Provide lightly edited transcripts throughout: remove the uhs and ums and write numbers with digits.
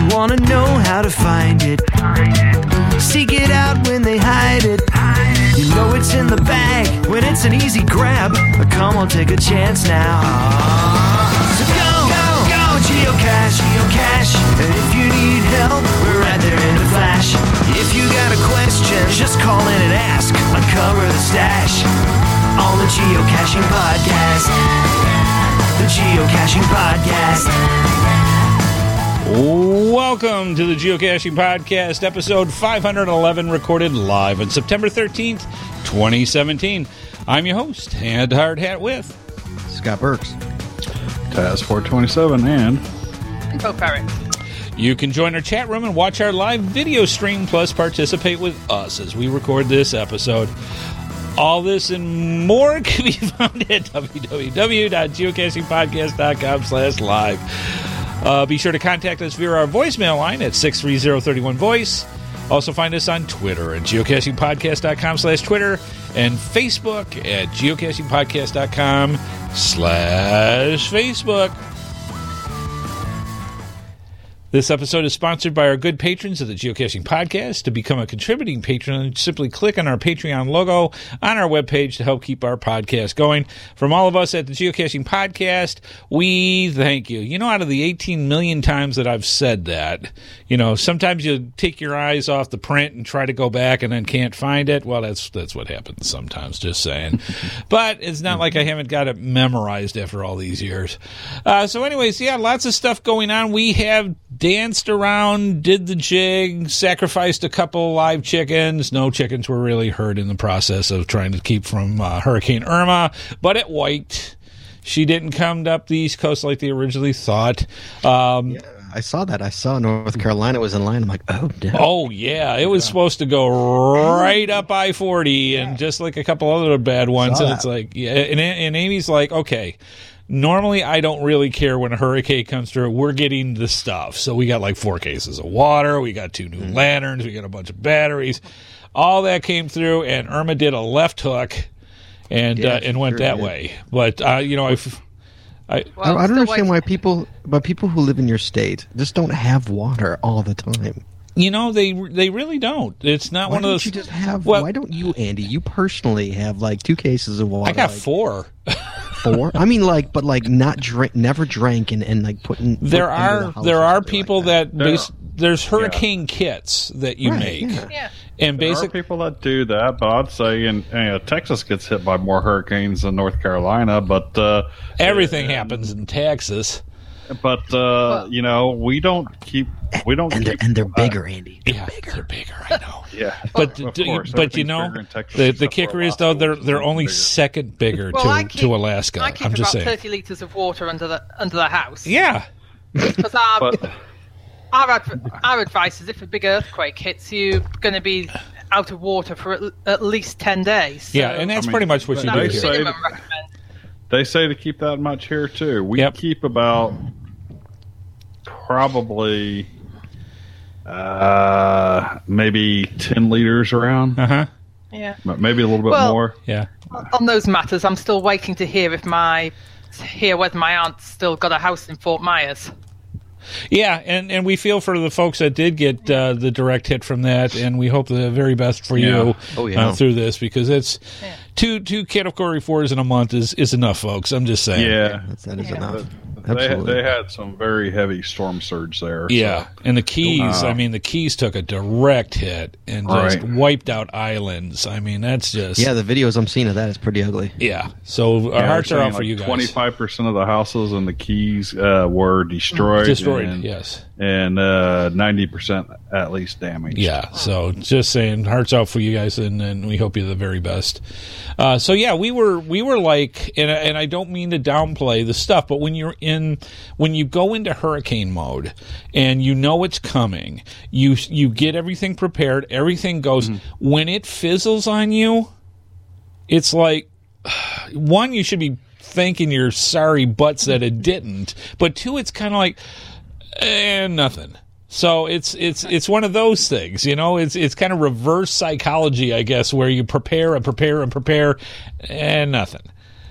wanna know how to find it. Seek it out when they hide it. You know it's in the bag when it's an easy grab. Come on, take a chance now. So go, geocache. And if you need help, we're right there in a flash. If you got a question, just call in and ask. Uncover the stash on the Geocaching Podcast. The Geocaching Podcast. Welcome to the Geocaching Podcast, episode 511, recorded live on September 13th, 2017. I'm your host, and Hard Hat with Scott Burks, Taz427, and Info Parrot. You can join our chat room and watch our live video stream, plus participate with us as we record this episode. All this and more can be found at www.geocachingpodcast.com/live. Be sure to contact us via our voicemail line at 630-31-VOICE. Also find us on Twitter at geocachingpodcast.com/Twitter and Facebook at geocachingpodcast.com/Facebook. This episode is sponsored by our good patrons of the Geocaching Podcast. To become a contributing patron, simply click on our Patreon logo on our webpage to help keep our podcast going. From all of us at the Geocaching Podcast, we thank you. You know, out of the 18 million times that I've said that, you know, sometimes you take your eyes off the print and try to go back and then can't find it. Well, that's what happens sometimes, just saying. But it's not like I haven't got it memorized after all these years. So anyways, yeah, lots of stuff going on. We have danced around, did the jig, sacrificed a couple live chickens. No chickens were really hurt in the process of trying to keep from Hurricane Irma, but it wiped. She didn't come up the East Coast like they originally thought. Yeah, I saw that. I saw North Carolina was in line. I'm like, oh, damn. Oh, yeah. It was supposed to go right up I-40 and just like a couple other bad ones. And it's like, yeah. And Amy's like, okay. Normally, I don't really care when a hurricane comes through. We're getting the stuff. So we got like 4 cases of water. We got 2 new lanterns. We got a bunch of batteries. All that came through, and Irma did a left hook and went that way. But, you know, I don't understand why people who live in your state just don't have water all the time. You know, they really don't. It's not one of those. You just have? Well, why don't you, Andy? You personally have like 2 cases of water. I got 4. 4? I mean, like, but like not drink, never drank, and like putting. There are people that there's hurricane kits that you make, and there are people that do that. But I'd say Texas gets hit by more hurricanes than North Carolina, but everything happens in Texas. But you know, we don't keep. And they're bigger, Andy. They're bigger. I know. Yeah, but you know, the kicker is though they're only second bigger to Alaska. I keep I'm just saying. 30 liters of water under the house. Yeah. Because our advice is if a big earthquake hits, you're going to be out of water for at least 10 days. So, yeah, and that's pretty much what you do here. They say to keep that much here too. We keep about probably maybe 10 liters around. Yeah, maybe a little bit more. Yeah. On those matters, I'm still waiting to hear whether my aunt's still got a house in Fort Myers. Yeah, and we feel for the folks that did get the direct hit from that, and we hope the very best for you through this, because it's two Category 4s in a month is enough, folks. I'm just saying. Yeah, that is enough. They had some very heavy storm surge there. Yeah, so. And the Keys, the Keys took a direct hit and just wiped out islands. I mean, that's just... Yeah, the videos I'm seeing of that is pretty ugly. Yeah, so our hearts are out for you guys. 25% of the houses in the Keys were destroyed. Yes. And 90% at least damaged. Yeah, so just saying, hearts out for you guys, and we hope you're the very best. So yeah, we were like, and I don't mean to downplay the stuff, but when you go into hurricane mode and you know it's coming, you get everything prepared, everything goes. When it fizzles on you, it's like, one, you should be thanking your sorry butts that it didn't, but 2, it's kind of like, nothing. So it's one of those things, you know. It's kind of reverse psychology, I guess, where you prepare and nothing.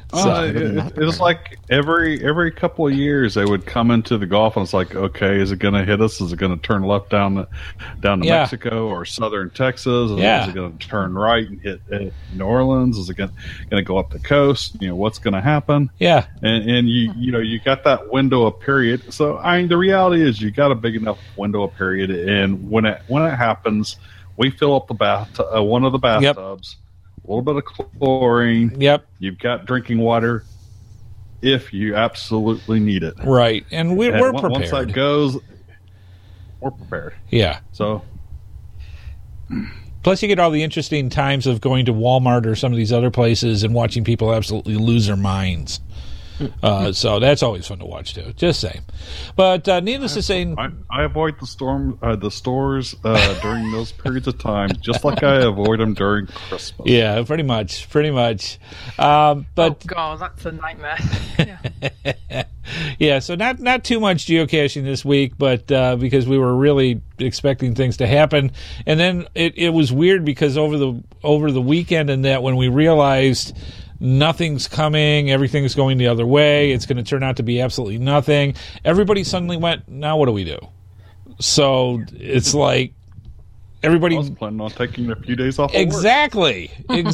It was like every couple of years they would come into the Gulf and it's like, okay, is it going to hit us? Is it going to turn left down to Mexico or southern Texas? Is it going to turn right and hit New Orleans? Is it going to go up the coast? What's going to happen? Yeah, and you got that window of period. So the reality is you got a big enough window of period, and when it happens, we fill up the one of the bathtubs. Yep. A little bit of chlorine. Yep. You've got drinking water if you absolutely need it. Right. And we're prepared. Once that goes, we're prepared. Yeah. So. Plus, you get all the interesting times of going to Walmart or some of these other places and watching people absolutely lose their minds. So that's always fun to watch too. Just saying. But needless to say, I avoid the stores during those periods of time, just like I avoid them during Christmas. Yeah, pretty much. But oh god, that's a nightmare. Yeah. Yeah, so not too much geocaching this week, but because we were really expecting things to happen, and then it was weird because over the weekend and that when we realized nothing's coming, everything's going the other way, it's going to turn out to be absolutely nothing, everybody suddenly went, now what do we do? So it's like everybody I was planning on taking a few days off. Exactly.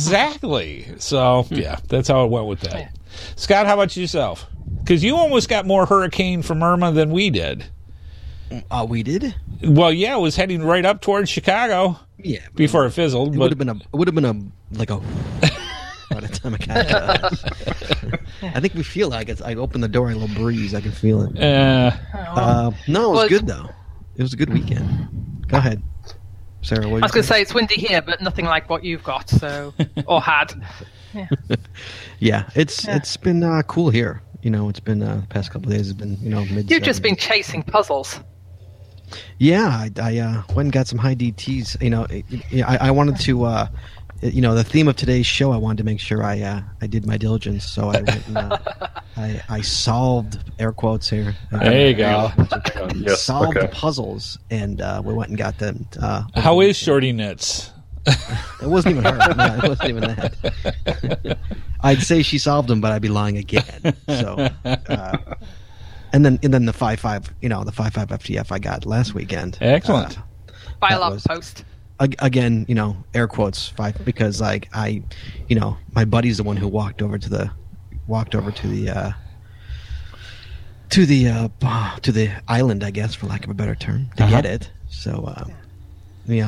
So yeah, that's how it went with that. Scott, how about yourself? Because you almost got more hurricane from Irma than we did. We did? Well, yeah, it was heading right up towards Chicago. Yeah, before it fizzled. It would have been a by the time I got to us. I think we feel like it's. I opened the door, a little breeze. I can feel it. No, it was good though. It was a good weekend. Go ahead, Sarah. What I was going to say it's windy here, but nothing like what you've got, or had. Yeah, it's been cool here. It's been the past couple of days. It's been mid. You've just been chasing puzzles. Yeah, I went and got some high DTs. I wanted to. The theme of today's show, I wanted to make sure I did my diligence, so I went and I solved, air quotes here. There you go. Solved the puzzles, and we went and got them. How is Shorty Knits? It wasn't even her. No, it wasn't even that. I'd say she solved them, but I'd be lying again. So, and then the 5.5, the 5.5 FTF I got last weekend. Excellent. By a log post. Again, air quotes 5 because like my buddy's the one who walked over to the island, I guess, for lack of a better term, to get it. So, you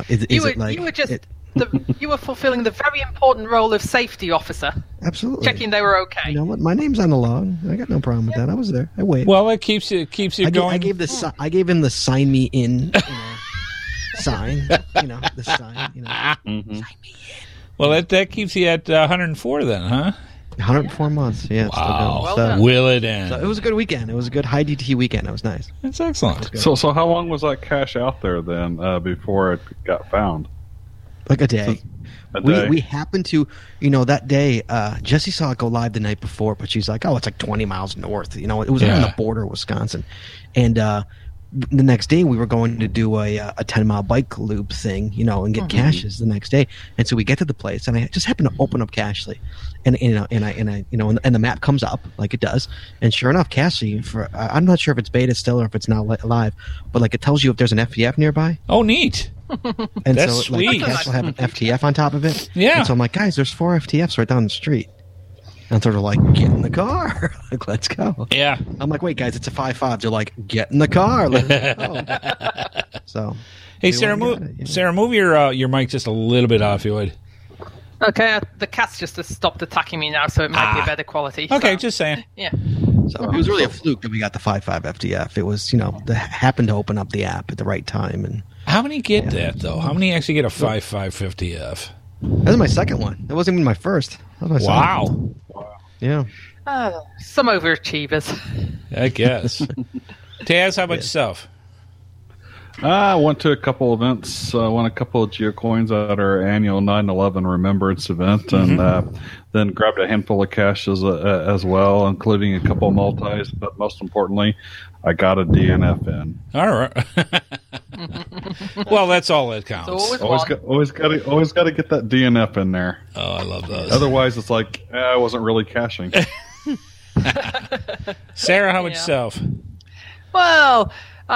were fulfilling the very important role of safety officer. Absolutely, checking they were okay. You know what? My name's on the log. I got no problem with that. I was there. I waited. Well, it keeps you going. I gave him the sign me in. Sign, the sign, Mm-hmm. Sign me in. Well, that keeps you at 104 then, huh? 104 months, yeah. Wow. So, will it end? So it was a good weekend. It was a good high DT weekend. It was nice. That's excellent. So how long was that cache out there then before it got found? Like a day. A day. We happened to, that day, Jessie saw it go live the night before, but she's like, it's like 20 miles north. It was on the border of Wisconsin. And the next day we were going to do a 10-mile bike loop thing, and get caches the next day. And so we get to the place, and I just happen to open up Cachely, and the map comes up like it does, and sure enough, Cachely I'm not sure if it's beta still or if it's now live, but like it tells you if there's an FTF nearby. Oh, neat. And that's so sweet. Like, the cache will have an FTF on top of it. Yeah. And so I'm like, guys, there's 4 FTFs right down the street. And sort of like, get in the car. Like, let's go. Yeah. I'm like, wait, guys, it's a 5.5. They're like, get in the car. Let's go. So, hey, Sarah, move your mic just a little bit off, you would. Okay, the cat's just stopped attacking me now, so it might be better quality. Okay, so. just saying. Yeah. So it was really a fluke that we got the 5.5 FTF. It was, they happened to open up the app at the right time. And how many get that, though? How many actually get a 5.5 FTF? That was my second one. That wasn't even my first. That was my wow. Yeah. Some overachievers. I guess. Taz, how about yourself? I went to a couple events. Won a couple of geocoins at our annual 9/11 Remembrance event, and then grabbed a handful of caches as well, including a couple of multis. But most importantly, I got a DNF in. All right. Well, that's all that counts. Always got to get that DNF in there. Oh, I love those. Otherwise, it's like I wasn't really caching. Sarah, how about yourself? Well,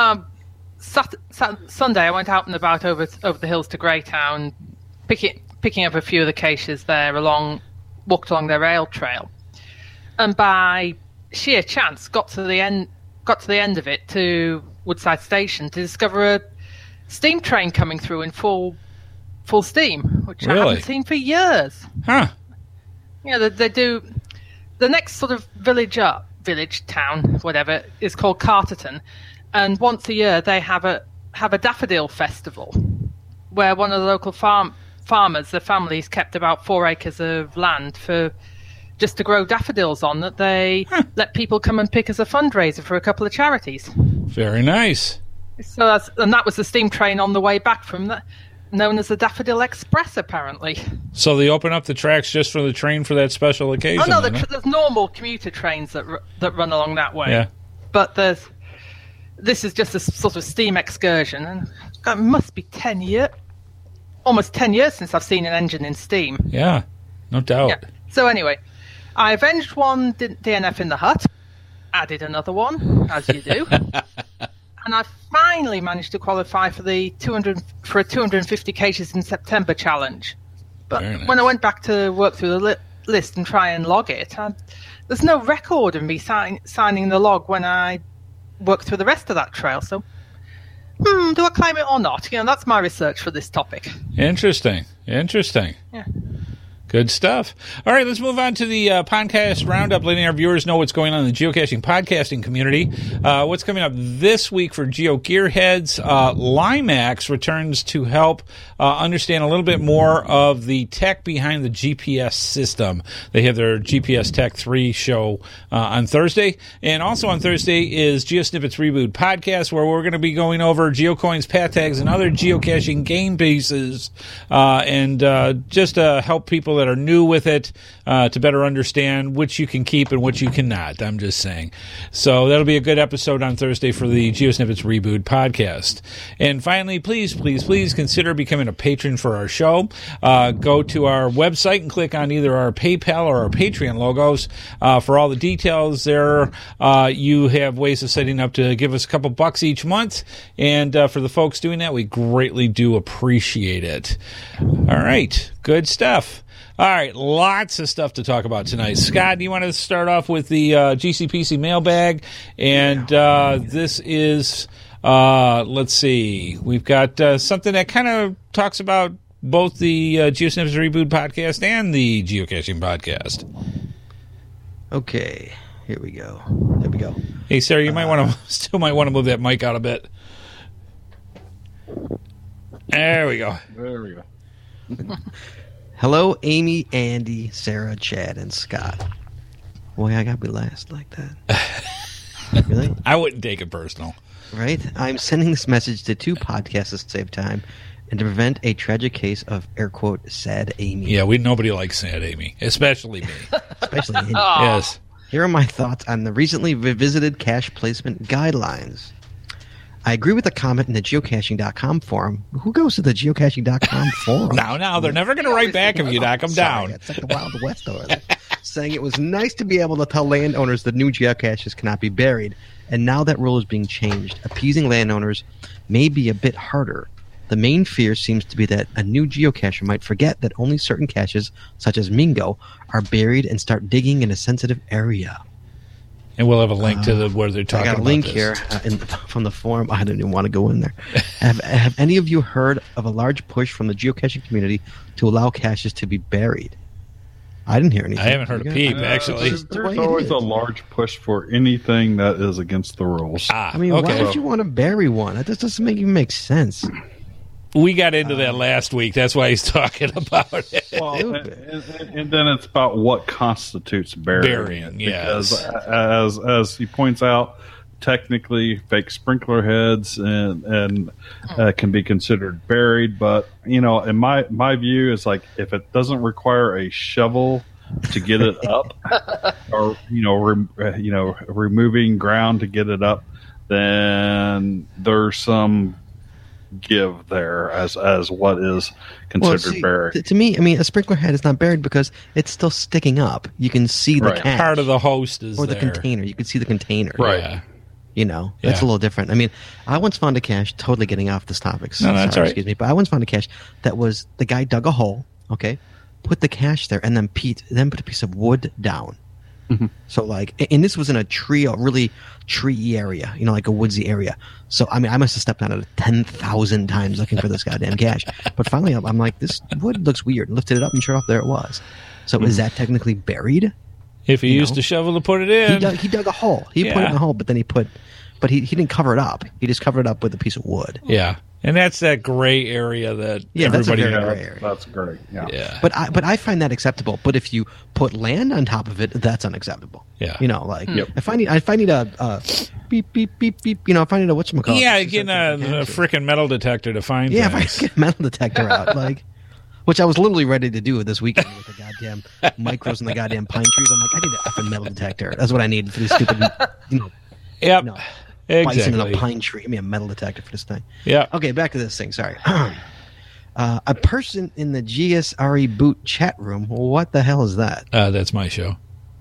Sunday I went out and about over the hills to Greytown, picking up a few of the caches there walked along their rail trail, and by sheer chance got to the end of it to Woodside Station to discover a steam train coming through in full steam, which I haven't seen for years. Huh? Yeah, they do. The next sort of village, town, whatever, is called Carterton, and once a year they have a daffodil festival, where one of the local farmers, the families kept about 4 acres of land just to grow daffodils on that they let people come and pick as a fundraiser for a couple of charities. Very nice. So that was the steam train on the way back from that, known as the Daffodil Express, apparently. So they open up the tracks just for the train for that special occasion? Oh no, there's normal commuter trains that run along that way. Yeah. But this is just a sort of steam excursion, and it must be almost 10 years since I've seen an engine in steam. Yeah, no doubt. Yeah. So anyway, I avenged one DNF in the hut, added another one, as you do, and I finally managed to qualify for a 250 caches in September challenge. But when I went back to work through the list and try and log it, there's no record of me signing the log when I worked through the rest of that trail. So, do I claim it or not? That's my research for this topic. Interesting. Yeah. Good stuff. All right, let's move on to the podcast roundup, letting our viewers know what's going on in the geocaching podcasting community. What's coming up this week for Geo Gearheads? Limax returns to help understand a little bit more of the tech behind the GPS system. They have their GPS Tech 3 show on Thursday. And also on Thursday is GeoSnippets Reboot podcast, where we're going to be going over geocoins, path tags, and other geocaching game pieces, and just help people that are new with it to better understand which you can keep and which you cannot. I'm just saying. So that'll be a good episode on Thursday for the GeoSnippets Reboot podcast. And finally, please consider becoming a patron for our show. Go to our website and click on either our PayPal or our Patreon logos. For all the details there, you have ways of setting up to give us a couple bucks each month. And for the folks doing that, we greatly do appreciate it. All right. Good stuff. All right, lots of stuff to talk about tonight. Scott, do you want to start off with the GCPC mailbag? And this is, let's see, we've got something that kind of talks about both the GeoSnippets Reboot podcast and the Geocaching podcast. Okay, here we go. There we go. Hey, Sarah, you might want to move that mic out a bit. There we go. Hello, Amy, Andy, Sarah, Chad, and Scott. Boy, I gotta be last like that. Really? I wouldn't take it personal. Right? I'm sending this message to 2 podcasts to save time and to prevent a tragic case of, air quote, sad Amy. Yeah, nobody likes sad Amy, especially me. Especially Andy. Yes. Here are my thoughts on the recently revisited cache placement guidelines. I agree with the comment in the geocaching.com forum. Who goes to the geocaching.com forum? Now, they're never going to write back if you knock them down. It's like the Wild West over there. Saying it was nice to be able to tell landowners that new geocaches cannot be buried, and now that rule is being changed. Appeasing landowners may be a bit harder. The main fear seems to be that a new geocacher might forget that only certain caches, such as Mingo, are buried and start digging in a sensitive area. And we'll have a link to where they're talking about. I got a link here from the forum. I didn't even want to go in there. Have any of you heard of a large push from the geocaching community to allow caches to be buried? I didn't hear anything. I haven't heard a peep, actually. There's always a large push for anything that is against the rules. I mean, why would you want to bury one? That just doesn't even make sense. We got into that last week. That's why he's talking about it. Well, and then it's about what constitutes burying. Yes. Because as he points out, technically fake sprinkler heads and can be considered buried. But, in my view, is like if it doesn't require a shovel to get it up or, removing ground to get it up, then there's some give there as what is considered buried. To me, I mean, a sprinkler head is not buried because it's still sticking up. You can see the cache. Part of the host is or there. The container. You can see the container. Right. Yeah. You know, that's a little different. I mean, I once found a cache, totally getting off this topic. No, that's all right. Excuse me. But I once found a cache that was, the guy dug a hole, okay, put the cache there, and then put a piece of wood down. Mm-hmm. So, like, and this was in a really tree area, you know, like a woodsy area. So, I mean, I must have stepped on it 10,000 times looking for this goddamn cache. But finally, I'm like, this wood looks weird. Lifted it up and sure enough, there it was. So, is that technically buried? If he used a shovel to put it in. He dug a hole. He put it in a hole, but then he didn't cover it up. He just covered it up with a piece of wood. Yeah. And that's that gray area that everybody that's a very knows. gray area. That's great. Yeah. But I find that acceptable. But if you put land on top of it, that's unacceptable. Yeah. You know, like if I need a beep beep beep beep, you know, if I need a whatchamacallit. Yeah, getting a freaking metal detector to find things. If I get a metal detector out, like, which I was literally ready to do this weekend with the goddamn micros and the goddamn pine trees. I'm like, I need an effing metal detector. That's what I need for this stupid, you know. Yep. You know, exactly. bison in a pine tree. I mean, a metal detector for this thing. Yeah. Okay, back to this thing. Sorry. A person in the GSRE boot chat room. What the hell is that? That's my show.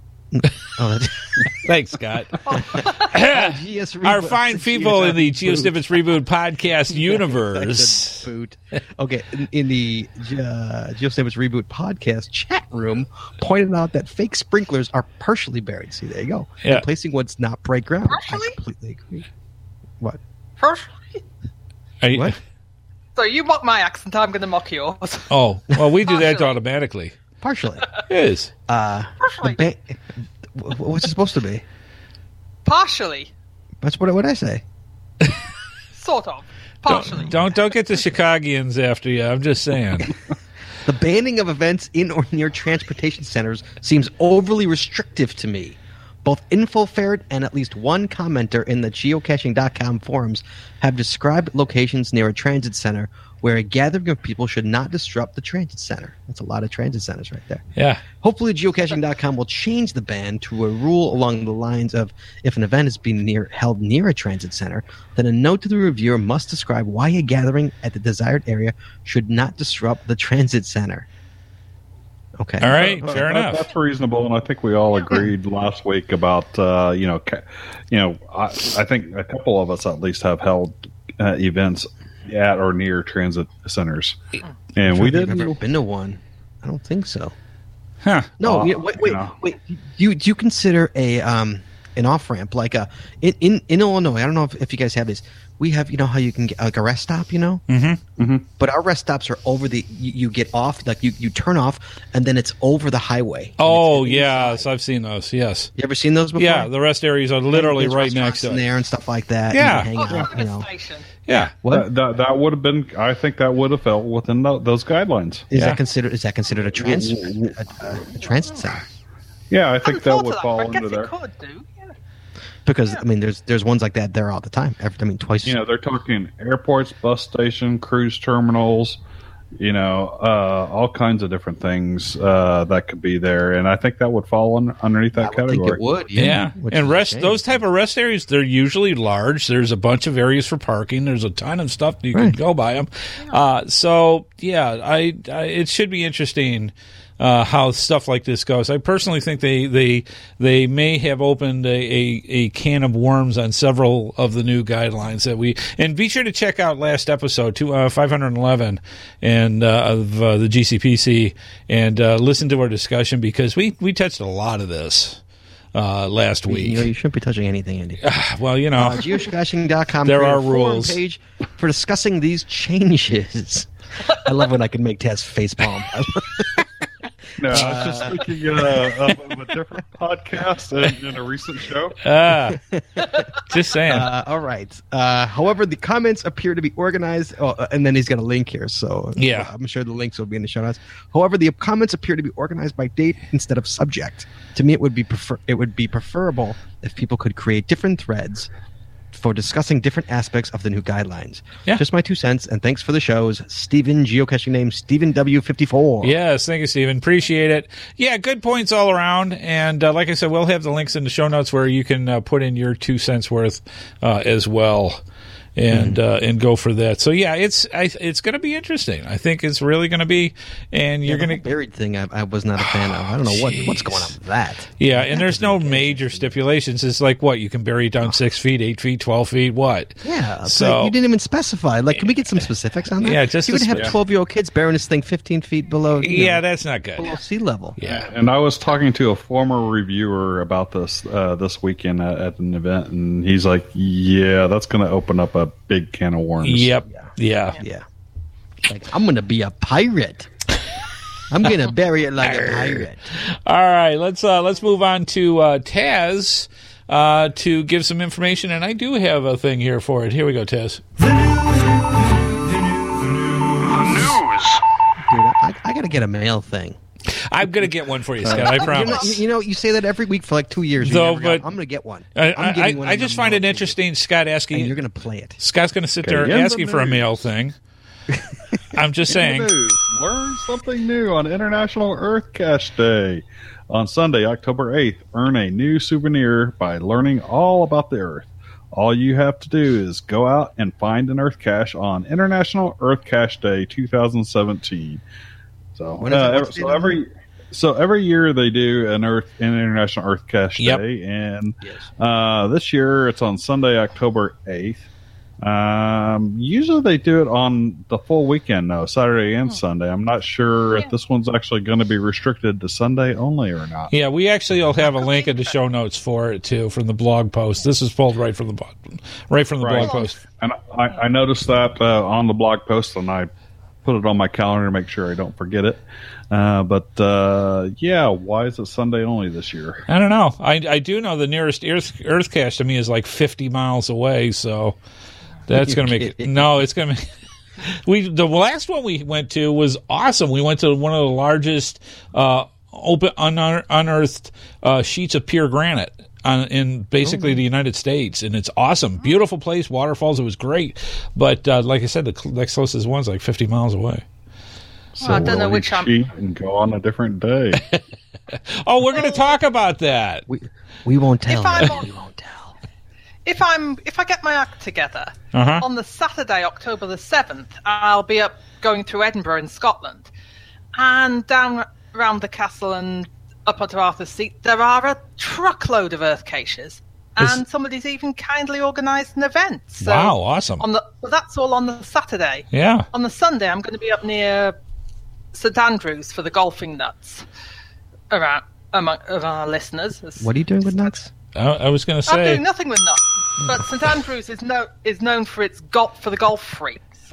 Thanks, Scott. Our fine people in the GeoSnippets Reboot podcast universe. Boot. Okay, in the GeoSnippets Reboot podcast chat room, pointed out that fake sprinklers are partially buried. See, there you go. Yeah. Replacing what's not bright ground. Partially? I completely agree. What? Partially? What? So you mock my accent, I'm going to mock yours. Oh, well, we do that automatically. Partially. It is. Partially. What's it supposed to be? Partially. That's what I say. Sort of. Partially. Don't get the Chicagians after you. I'm just saying. The banning of events in or near transportation centers seems overly restrictive to me. Both InfoFerret and at least one commenter in the geocaching.com forums have described locations near a transit center where a gathering of people should not disrupt the transit center. That's a lot of transit centers right there. Yeah. Hopefully geocaching.com will change the ban to a rule along the lines of if an event is being held near a transit center, then a note to the reviewer must describe why a gathering at the desired area should not disrupt the transit center. Okay. All right. Fair enough. That's reasonable, and I think we all agreed last week about I think a couple of us at least have held events at or near transit centers, and we didn't. I've never been to one. I don't think so. Huh. No. Wait. Do you consider an off ramp like in Illinois? I don't know if you guys have this. We have, you know how you can get like a rest stop, you know? Mm-hmm. Mm-hmm. But our rest stops are over you get off, like you turn off, and then it's over the highway. Oh, yes, I've seen those, yes. You ever seen those before? Yeah, the rest areas are literally right next to it. In there and stuff like that. Yeah. And you can hang out, you know. Yeah. What? That would have been, I think that would have fell within those guidelines. Is that considered a transit center? Yeah, I think that would fall under there. Could do. Because I mean, there's ones like that there all the time. Twice. You know, they're talking airports, bus station, cruise terminals. You know, all kinds of different things that could be there, and I think that would fall underneath that category. I think it would. Yeah. And those type of rest areas, they're usually large. There's a bunch of areas for parking. There's a ton of stuff you can go by them. It should be interesting. How stuff like this goes. I personally think they may have opened a can of worms on several of the new guidelines that and be sure to check out last episode 511 and of the GCPC and listen to our discussion because we touched a lot of this last week. You shouldn't be touching anything, Andy. Well, you know, geocaching.com there are rules page for discussing these changes. I love when I can make Taz facepalm. No, I was just thinking of a different podcast in a recent show. Just saying. All right. However, the comments appear to be organized, and then he's got a link here, so yeah, I'm sure the links will be in the show notes. However, the comments appear to be organized by date instead of subject. To me, it would be preferable if people could create different threads for discussing different aspects of the new guidelines. Yeah. Just my 2 cents, and thanks for the shows. Stephen, geocaching name Stephen W54. Yes, thank you, Stephen. Appreciate it. Yeah, good points all around. And like I said, we'll have the links in the show notes where you can put in your 2 cents worth as well. and go for that. So yeah, it's going to be interesting. I think it's really going to be, and you're going to buried thing. I was not a fan of. I don't know what's going on with that. Yeah, and there's no major stipulations. It's like what you can bury it down 6 feet, 8 feet, 12 feet, what? Yeah, so you didn't even specify. Like, can we get some specifics on that? Yeah, just you would have 12-year-old kids burying this thing 15 feet below. Yeah, that's not good. Below sea level. Yeah, and I was talking to a former reviewer about this this weekend at an event, and he's like, "Yeah, that's going to open up a big can of worms." Yep. Yeah. Like, I'm going to be a pirate. I'm going to bury it like a pirate. All right, let's move on to Taz to give some information, and I do have a thing here for it. Here we go, Taz. The news. Dude, I got to get a mail thing. I'm going to get one for you, Scott. I promise. You say that every week for like 2 years. But I'm going to get one. I just find it interesting, Scott asking. And you're going to play it. Scott's going to sit there asking for a mail thing. I'm just saying. Learn something new on International Earth Cache Day. On Sunday, October 8th, earn a new souvenir by learning all about the Earth. All you have to do is go out and find an Earth cache on International Earth Cache Day 2017. So every year they do an International Earth Cache Day, and this year it's on Sunday, October 8th. Usually they do it on the full weekend, though, Saturday and Sunday. I'm not sure if this one's actually going to be restricted to Sunday only or not. Yeah, we actually will have a link in the show notes for it too from the blog post. This is pulled right from the blog post. And I noticed that on the blog post, and I put it on my calendar to make sure I don't forget it. But why is it Sunday only this year? I don't know. I do know the nearest Earth cache to me is like 50 miles away, so that's going to make it. No, it's going to make. The last one we went to was awesome. We went to one of the largest open unearthed sheets of pure granite in basically the United States, and it's awesome. Beautiful place, waterfalls. It was great, but like I said, the next closest one's like 50 miles away. So I don't know which cheat and go on a different day. Oh, we're going to talk about that. We won't tell. We won't tell. If I get my act together on the Saturday, October the 7th, I'll be up going through Edinburgh in Scotland, and down around the castle and up onto Arthur's Seat, there are a truckload of earth caches, and somebody's even kindly organised an event. So wow, awesome! That's all on the Saturday. Yeah. On the Sunday, I'm going to be up near St Andrews for the golfing nuts around among our listeners. What are you doing with nuts? I was going to say I'm doing nothing with nuts, but St Andrews is known for its golf for the golf freaks.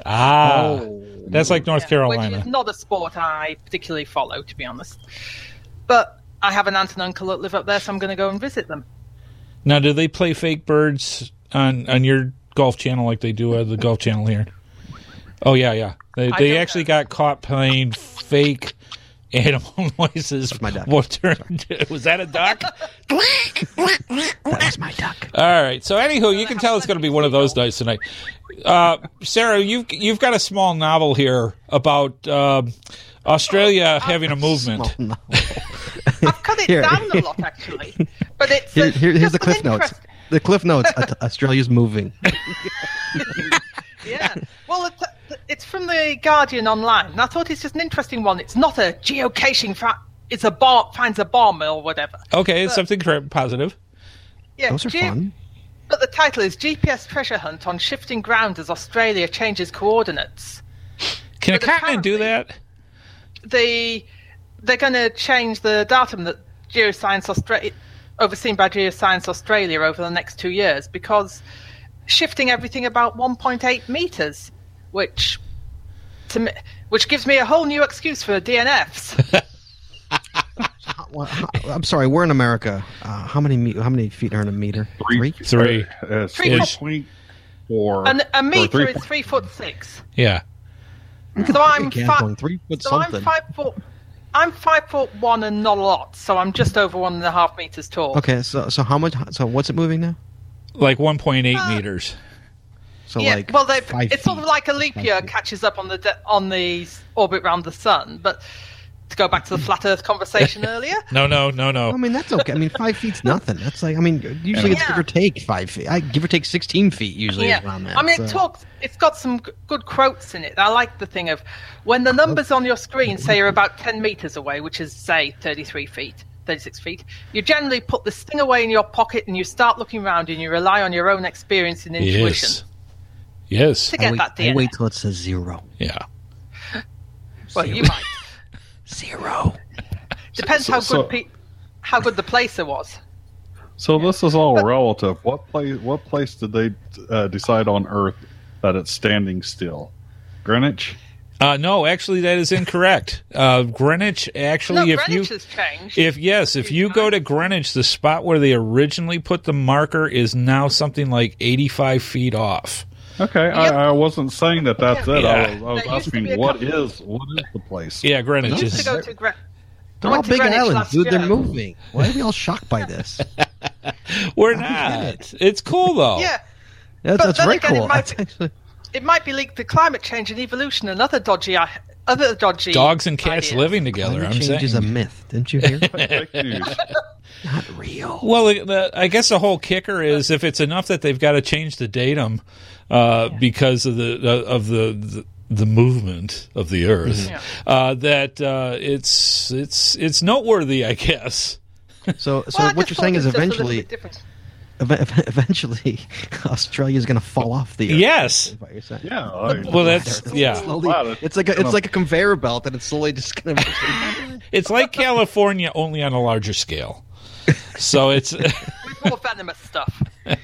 That's like North Carolina, which is not a sport I particularly follow, to be honest. But I have an aunt and uncle that live up there, so I'm going to go and visit them. Now, do they play fake birds on your golf channel like they do at the golf channel here? Oh yeah. They actually got caught playing fake animal noises. That's my duck. Was that a duck? That was my duck. All right. So, anywho, you can tell it's going to be one of those nights tonight. Sarah, you've got a small novel here about Australia having a movement. I've cut it down a lot, actually. But it's here's the cliff notes. The cliff notes. Australia's moving. Yeah. Well, it's from the Guardian Online, and I thought it's just an interesting one. It's not a geocaching. It's a finds a bomb or whatever. Okay, it's something positive. Yeah, those are fun. But the title is GPS Treasure Hunt on Shifting Ground as Australia Changes Coordinates. Can a continent do that? They're going to change the datum that overseen by Geoscience Australia over the next 2 years, because shifting everything about 1.8 meters, which gives me a whole new excuse for DNFs. I'm sorry, we're in America. How many feet are in a meter? Three. 3.4. And a meter is 3'6". Yeah. So I'm 3 foot something. I'm 5'1" and not a lot, so I'm just over 1.5 meters tall. Okay, so how much? So what's it moving now? Like 1.8 meters. So yeah, like well, it's sort of like a leap year catches up on the orbit around the sun, but To go back to the flat Earth conversation earlier. No. I mean, that's okay. I mean, 5 feet's nothing. That's like, I mean, usually it's give or take 5 feet. I give or take 16 feet usually is around that. I mean, it's got some good quotes in it. I like the thing of when the numbers on your screen say you're about 10 meters away, which is, say, 33 feet, 36 feet, you generally put this thing away in your pocket and you start looking around and you rely on your own experience and intuition. Yes. To get that DNF. I wait till it says 0. Yeah. Well, you might. 0. Depends how good the placer was. So this is all relative. What place did they decide on Earth that it's standing still? Greenwich? No, actually, that is incorrect. Greenwich, actually, Greenwich has changed. If you go to Greenwich, the spot where they originally put the marker is now something like 85 feet off. Okay, yep. I wasn't saying that's it. Yeah. I was asking what is the place? Yeah, Greenwich is. They're all big islands, dude. They're moving. Why are we all shocked by this? We're not. It's cool though. Yeah, that's very cool. It might be linked to climate change and evolution and other dodgy dogs and cats ideas. Living together. Climate I'm change saying is a myth. Didn't you hear? Fake news. Not real. Well, I guess the whole kicker is if it's enough that they've got to change the datum because of the movement of the Earth, that it's noteworthy, I guess. So what you're saying is eventually Australia is going to fall off the Earth. Yes. Yeah. Well, that's slowly, it's like a conveyor belt, and it's slowly just going to. It's like California, only on a larger scale. So it's more venomous stuff.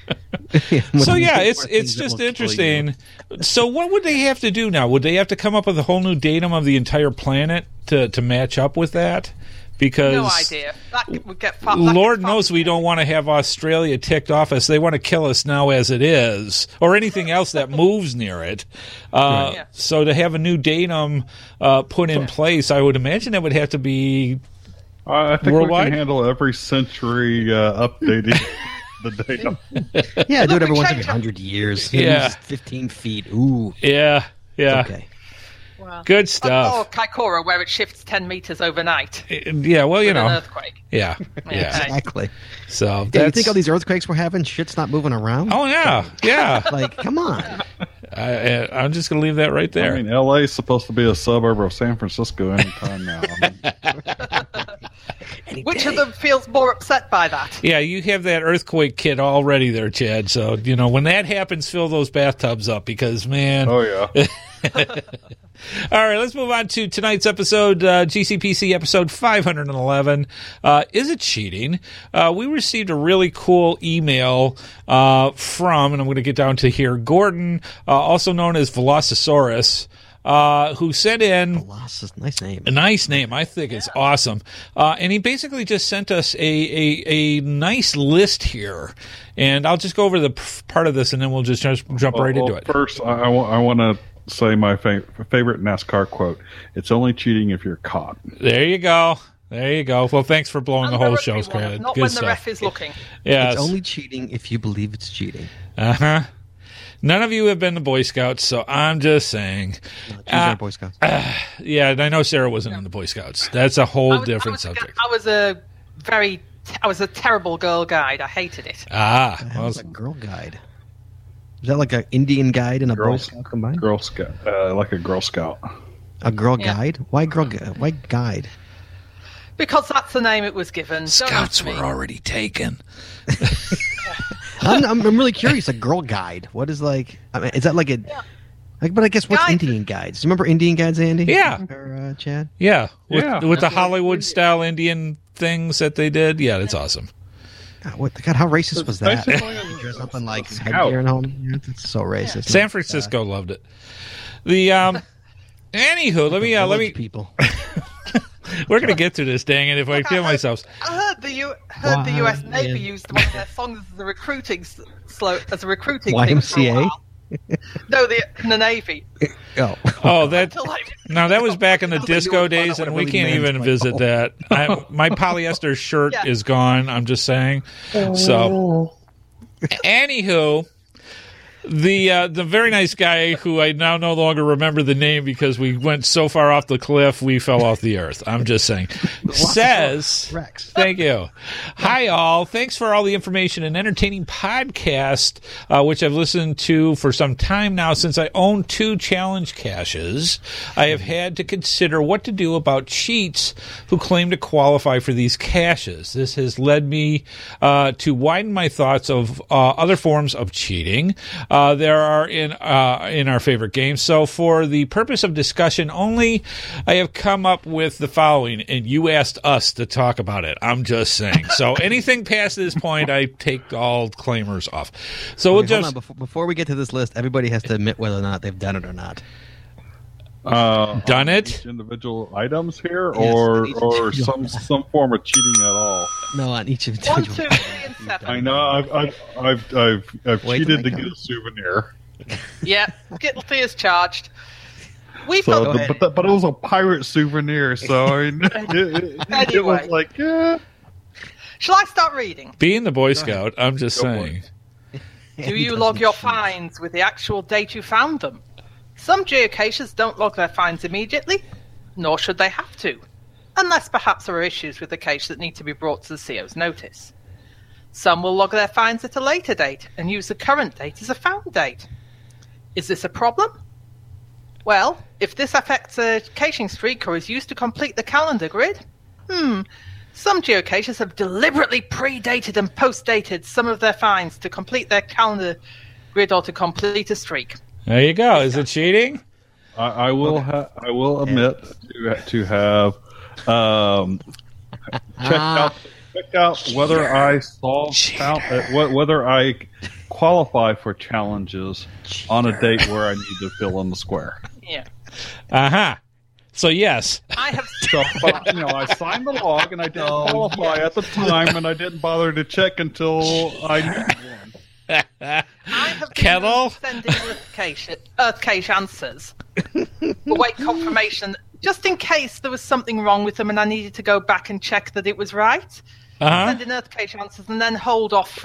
It's just interesting. So what would they have to do now? Would they have to come up with a whole new datum of the entire planet to match up with that? Because no idea. That would get Lord knows we don't want to have Australia ticked off us. They want to kill us now as it is, or anything else that moves near it. So to have a new datum put in place, I would imagine that would have to be I think worldwide? We can handle every century updating the datum. Yeah, do it every once every 100 years. Yeah. 15 feet. Ooh. Yeah. It's okay. Wow. Good stuff. Or Kaikoura, where it shifts 10 meters overnight. Yeah, well, an earthquake. Yeah. Exactly. So you think all these earthquakes we're having, shit's not moving around? Oh, yeah. Like, come on. I'm just going to leave that right there. I mean, LA is supposed to be a suburb of San Francisco anytime now. Which of them feels more upset by that? Yeah, you have that earthquake kit already there, Chad. So, when that happens, fill those bathtubs up because, man. Oh, yeah. All right, let's move on to tonight's episode, GCPC episode 511. Is it cheating? We received a really cool email from, and I'm going to get down to here, Gordon, also known as Velocisaurus, who sent in nice name. A nice name. I think it's awesome. And he basically just sent us a nice list here. And I'll just go over the part of this, and then we'll just jump right into it. First, I want to say my favorite NASCAR quote. It's only cheating if you're caught. There you go. Well, thanks for blowing the whole show's credit. Not Good when stuff. the ref is looking. Yes. It's only cheating if you believe it's cheating. Uh-huh. None of you have been to Boy Scouts, so I'm just saying. No, Boy Scouts. Yeah, and I know Sarah wasn't in the Boy Scouts. That's a whole different subject. I was a terrible Girl Guide. I hated it. Well, it's a Girl Guide. Is that like an Indian guide and a Boy Scout combined? Girl Scout, like a Girl Scout. A Girl Guide? Why Why guide? Because that's the name it was given. Scouts were already taken. I'm really curious. A Girl Guide. What is like? I mean, is that like a? Like, but I guess what's Indian guides? Do you remember Indian guides, Andy? Yeah. Or Chad? Yeah. With the Hollywood style Indian things that they did. Yeah, that's awesome. God, how racist was that? Dress up in like headgear and home. That's so racist. San Francisco loved it. The anywho, let me people. We're gonna get to this, dang it! If I kill myself. I heard the U.S. Navy used one of their songs as a recruiting thing. YMCA. No, the Navy. Oh, that was back in the disco days, and we can't even visit that. My polyester shirt is gone. I'm just saying. So, anywho, The very nice guy who I now no longer remember the name because we went so far off the cliff we fell off the earth. I'm just saying. Says Rex. Thank you. Hi all. Thanks for all the information and entertaining podcast, which I've listened to for some time now. Since I own 2 challenge caches, I have had to consider what to do about cheats who claim to qualify for these caches. This has led me to widen my thoughts of other forms of cheating. There are in our favorite games. So for the purpose of discussion only, I have come up with the following, and you asked us to talk about it. I'm just saying. So anything past this point, I take all claimers off. So we'll just... Hold on. Before we get to this list, everybody has to admit whether or not they've done it or not. Done it? Individual items here, Yes, or some form of cheating at all. No, on each 1, individual. 2, 3, and 7. I know. I've cheated to get a souvenir. Yeah, guilty as charged. We've So, got but it was a pirate souvenir, so I mean, it was like, yeah. Shall I start reading? Being the Boy Scout, I'm just saying. Do you log your finds with the actual date you found them? Some geocaches don't log their finds immediately, nor should they have to, unless perhaps there are issues with the cache that need to be brought to the CO's notice. Some will log their finds at a later date and use the current date as a found date. Is this a problem? Well, if this affects a caching streak or is used to complete the calendar grid, some geocaches have deliberately pre-dated and post-dated some of their finds to complete their calendar grid or to complete a streak. There you go. Is it cheating? I will admit to have checked out whether I whether I qualify for challenges on a date where I need to fill in the square. Yeah. Uh-huh. So yes. I have So, but, I signed the log and I didn't qualify at the time, and I didn't bother to check until I knew one. I have been Kettle? sending Earth cache answers. Await confirmation, just in case there was something wrong with them and I needed to go back and check that it was right. Send in Earth cache answers and then hold off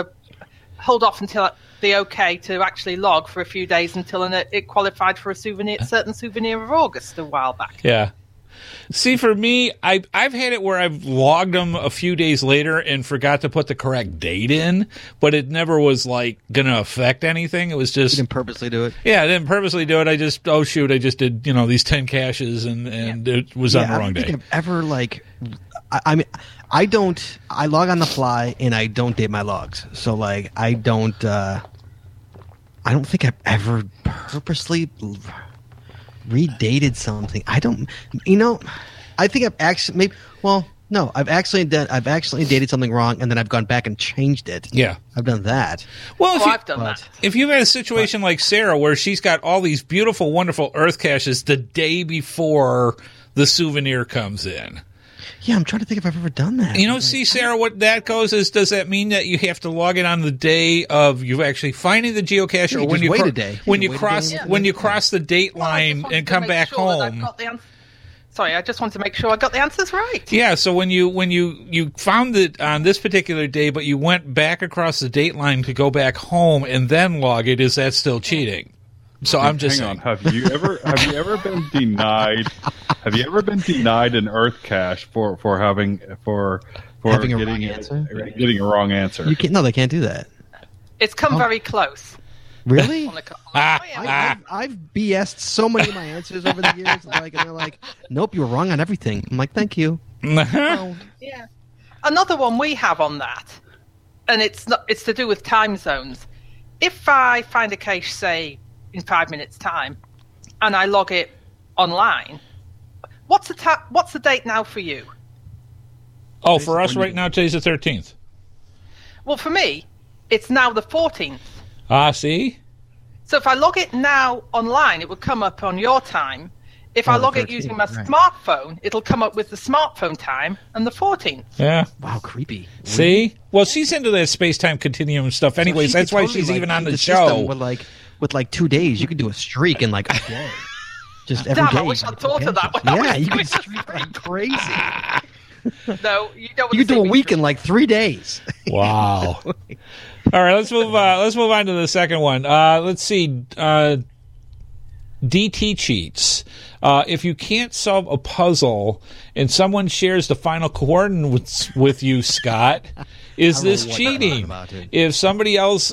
until the okay to actually log for a few days until it qualified for a certain souvenir of August a while back. Yeah. See, for me, I've had it where I've logged them a few days later and forgot to put the correct date in, but it never was like going to affect anything. It was just... You didn't purposely do it? Yeah, I didn't purposely do it. I just, I just did, these 10 caches and it was on the wrong day. I don't think I've ever, I log on the fly and I don't date my logs. So, I don't think I've ever purposely redated something. I don't, I think I've actually, I've actually dated something wrong and then I've gone back and changed it. Yeah. I've done that. Well, I've done that. If you've had a situation like Sarah where she's got all these beautiful, wonderful Earth caches the day before the souvenir comes in. Yeah, I'm trying to think if I've ever done that. See, Sarah, what that goes is, does that mean that you have to log it on the day of you actually finding the geocache, or when you wait a day? When you cross the date line and come back home? Sorry, I just wanted to make sure I got the answers right. Yeah, so when you found it on this particular day, but you went back across the date line to go back home and then log it, is that still cheating? So I'm just saying. Have you ever been denied? Have you ever been denied an Earth cache for having getting a wrong answer? You can't. No, they can't do that. It's come very close. Really? I've BS'd so many of my answers over the years. And they're like, "Nope, you were wrong on everything." I'm like, "Thank you." Yeah. Another one we have on that, and it's to do with time zones. If I find a cache, say, in 5 minutes' time, and I log it online, what's the date now for you? Oh, for us right now, today's the 13th. Well, for me, it's now the 14th. See? So if I log it now online, it will come up on your time. If I log it using my smartphone, it'll come up with the smartphone time and the 14th. Yeah. Wow, creepy. See? Well, she's into that space-time continuum stuff anyways. So that's why she's even on the show. With 2 days, you could do a streak in a day. Just every day. Damn, I wish I'd thought of that. Yeah, you could streak like crazy. No, you don't want you could do a week in 3 days. Wow. All right, let's move on to the second one. Let's see. DT cheats. If you can't solve a puzzle and someone shares the final coordinates with you, Scott, is this cheating? If somebody else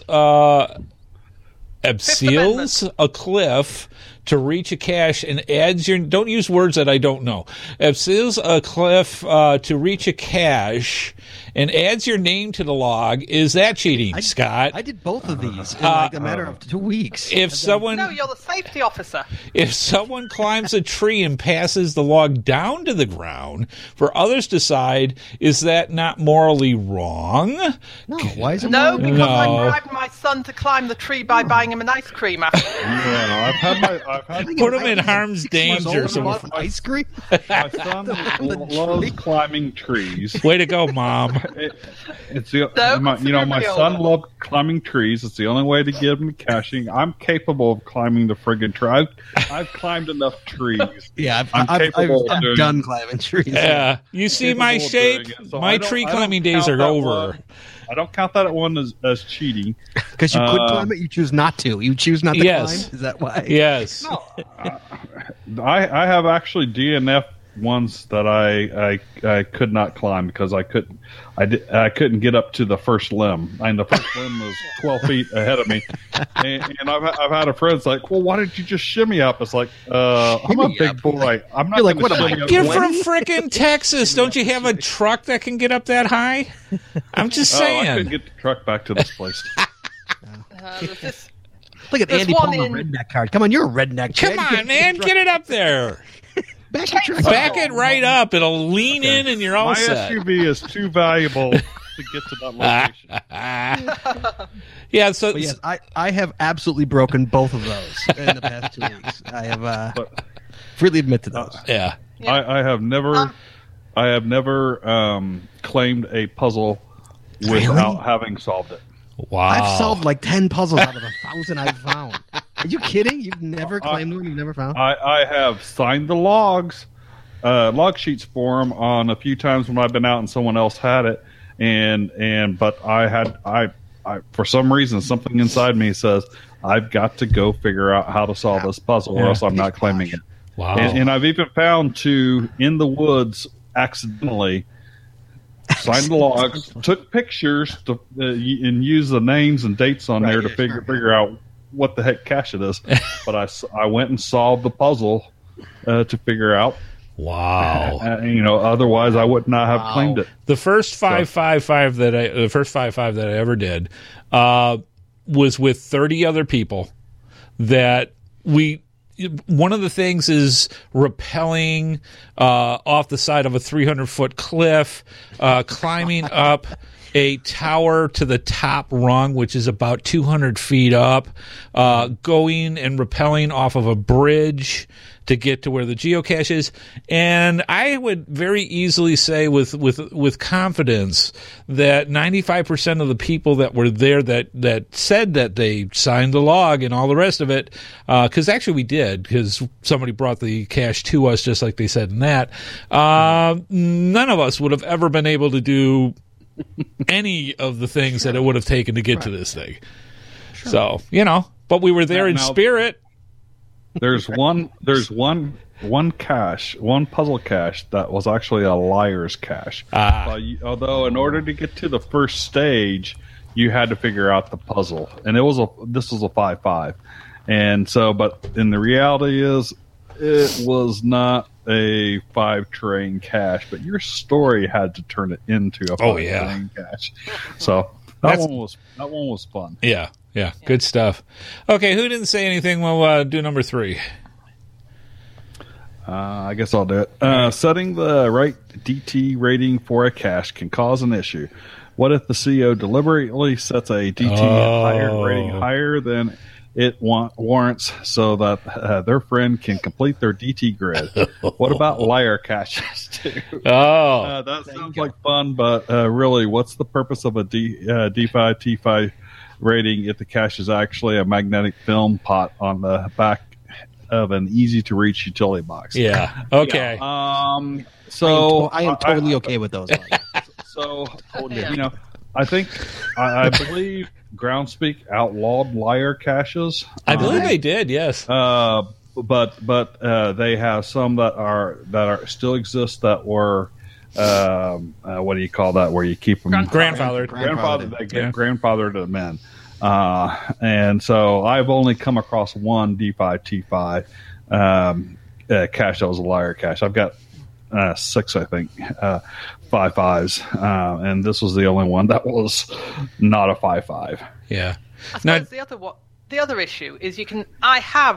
abseils a cliff to reach a cache and adds your... Don't use words that I don't know. Abseils a cliff to reach a cache and adds your name to the log. Is that cheating, Scott? I did both of these in like a matter of 2 weeks. If someone... No, you're the safety officer. If someone climbs a tree and passes the log down to the ground for others to decide, is that not morally wrong? No, why is it No, morally because No. I bribed my son to climb the tree by buying him an ice cream after. Yeah, I've had Put him in harm's danger. Ice cream? my son loves climbing trees. Way to go, Mom. It's the Don't my consider son me loved climbing trees. It's the only way to get him to caching. I'm capable of climbing the friggin' tree. I've climbed enough trees. Yeah, I'm capable of I'm doing done climbing trees. Yeah, you see my capable of shape? doing it. So My I don't- tree I don't climbing days count are that over. one. I don't count that one as cheating. Because you could climb it, you choose not to. You choose not to Yes. climb? Is that why? Yes. I have actually DNF ones that I could not climb because I couldn't get up to the first limb, and the first limb was 12 feet ahead of me. And I've had a friend's like, well, why didn't you just shimmy up? It's like, I'm a big boy. I'm not You're like, gonna what am I, shimmy up. You're 20? from frickin' Texas. Don't you have a truck that can get up that high? I'm just I saying. couldn't get the truck back to this place. There's this, Look at There's Andy one Palmer in- redneck card. Come on, you're a redneck. Come Chad. on, man. Get it up there. Back your truck. Back it right up. It'll lean in and you're all My set. SUV is too valuable to get to that location. Yeah, so But yes, I have absolutely broken both of those in the past 2 weeks. I have freely admit to those. yeah. I have never claimed a puzzle without having solved it. Wow. I've solved like 10 puzzles out of 1,000 I've found. Are you kidding? You've never claimed one you've never found? I have signed the log sheets for them on a few times when I've been out and someone else had it, but I for some reason something inside me says I've got to go figure out how to solve this puzzle or else I'm not claiming it. Wow. And I've even found to in the woods accidentally. Signed the logs, took pictures and used the names and dates on there to figure out what the heck cache it is. But I went and solved the puzzle to figure out. Wow. Otherwise I would not have claimed it. The first 555 that I ever did was with 30 other people that one of the things is rappelling off the side of a 300-foot cliff, climbing up a tower to the top rung, which is about 200 feet up, going and rappelling off of a bridge to get to where the geocache is. And I would very easily say with confidence that 95% of the people that were there that said that they signed the log and all the rest of it, because actually we did, because somebody brought the cache to us just like they said in that, none of us would have ever been able to do any of the things that it would have taken to get to this thing. So, but we were there in spirit. There's one cache, one puzzle cache that was actually a liar's cache. Although in order to get to the first stage, you had to figure out the puzzle, and this was a 5-5, and so, but in the reality is, it was not a 5-train cache, but your story had to turn it into a 5-train cache. So that one was fun. Yeah, good stuff. Okay, who didn't say anything? We'll do number 3. I guess I'll do it. Setting the right DT rating for a cache can cause an issue. What if the CEO deliberately sets a DT rating higher than it warrants so that their friend can complete their DT grid? What about liar caches too? That sounds like fun, but really, what's the purpose of a D5 T5 rating if the cache is actually a magnetic film pot on the back of an easy-to-reach utility box? Yeah. Okay. So I am totally okay with those. So I think I believe Groundspeak outlawed liar caches. I believe they did. Yes. But they have some that are still exist that were what do you call that? Where you keep them grandfathered. They get grandfathered to men. And so I've only come across one D5 T5 cache that was a liar cache. I've got 6, I think, 5.5s, and this was the only one that was not a 5.5. Yeah. I suppose the other issue is I have